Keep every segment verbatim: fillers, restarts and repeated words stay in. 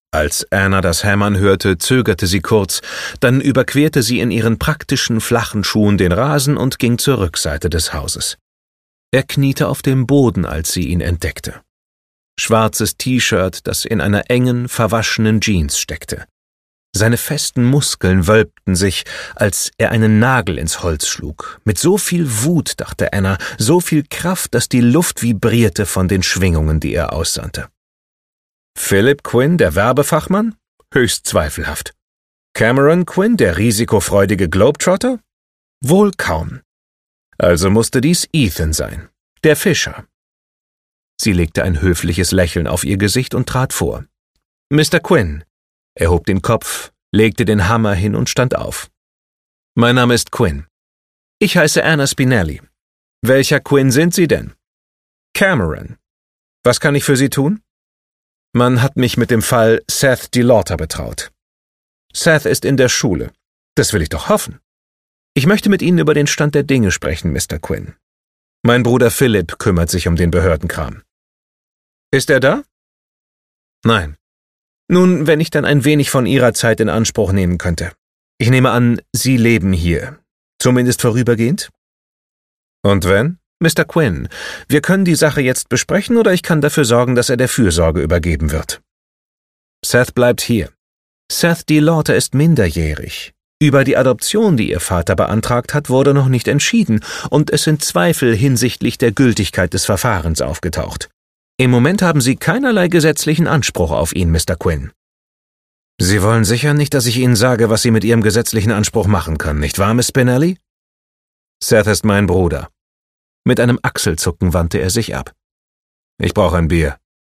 Als Anna das Hämmern hörte, zögerte sie kurz, dann überquerte sie in ihren praktischen, flachen Schuhen den Rasen und ging zur Rückseite des Hauses. Er kniete auf dem Boden, als sie ihn entdeckte. Schwarzes T-Shirt, das in einer engen, verwaschenen Jeans steckte. Seine festen Muskeln wölbten sich, als er einen Nagel ins Holz schlug. Mit so viel Wut, dachte Anna, so viel Kraft, dass die Luft vibrierte von den Schwingungen, die er aussandte. Philip Quinn, der Werbefachmann? Höchst zweifelhaft. Cameron Quinn, der risikofreudige Globetrotter? Wohl kaum. Also musste dies Ethan sein, der Fischer. Sie legte ein höfliches Lächeln auf ihr Gesicht und trat vor. Mister Quinn. Er hob den Kopf, legte den Hammer hin und stand auf. Mein Name ist Quinn. Ich heiße Anna Spinelli. Welcher Quinn sind Sie denn? Cameron. Was kann ich für Sie tun? Man hat mich mit dem Fall Seth DeLauter betraut. Seth ist in der Schule. Das will ich doch hoffen. Ich möchte mit Ihnen über den Stand der Dinge sprechen, Mister Quinn. Mein Bruder Philip kümmert sich um den Behördenkram. Ist er da? Nein. Nun, wenn ich dann ein wenig von Ihrer Zeit in Anspruch nehmen könnte. Ich nehme an, Sie leben hier. Zumindest vorübergehend? Und wenn? Mister Quinn, wir können die Sache jetzt besprechen oder ich kann dafür sorgen, dass er der Fürsorge übergeben wird. Seth bleibt hier. Seth DeLauter ist minderjährig. Über die Adoption, die Ihr Vater beantragt hat, wurde noch nicht entschieden und es sind Zweifel hinsichtlich der Gültigkeit des Verfahrens aufgetaucht. Im Moment haben Sie keinerlei gesetzlichen Anspruch auf ihn, Mister Quinn. Sie wollen sicher nicht, dass ich Ihnen sage, was Sie mit Ihrem gesetzlichen Anspruch machen können, nicht wahr, Miss Spinelli? Seth ist mein Bruder. Mit einem Achselzucken wandte er sich ab. Ich brauche ein Bier.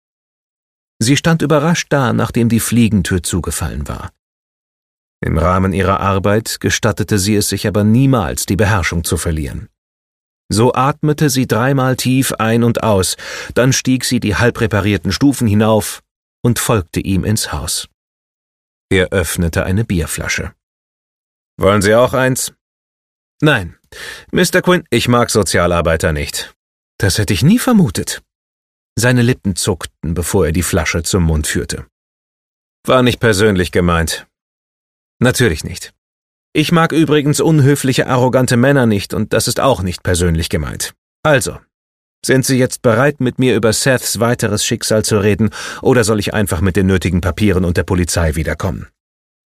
Sie stand überrascht da, nachdem die Fliegentür zugefallen war. Im Rahmen ihrer Arbeit gestattete sie es sich aber niemals, die Beherrschung zu verlieren. So atmete sie dreimal tief ein und aus, dann stieg sie die halb reparierten Stufen hinauf und folgte ihm ins Haus. Er öffnete eine Bierflasche. »Wollen Sie auch eins?« »Nein, Mister Quinn, ich mag Sozialarbeiter nicht.« »Das hätte ich nie vermutet.« Seine Lippen zuckten, bevor er die Flasche zum Mund führte. »War nicht persönlich gemeint.« »Natürlich nicht. Ich mag übrigens unhöfliche, arrogante Männer nicht und das ist auch nicht persönlich gemeint. Also, sind Sie jetzt bereit, mit mir über Seths weiteres Schicksal zu reden oder soll ich einfach mit den nötigen Papieren und der Polizei wiederkommen?«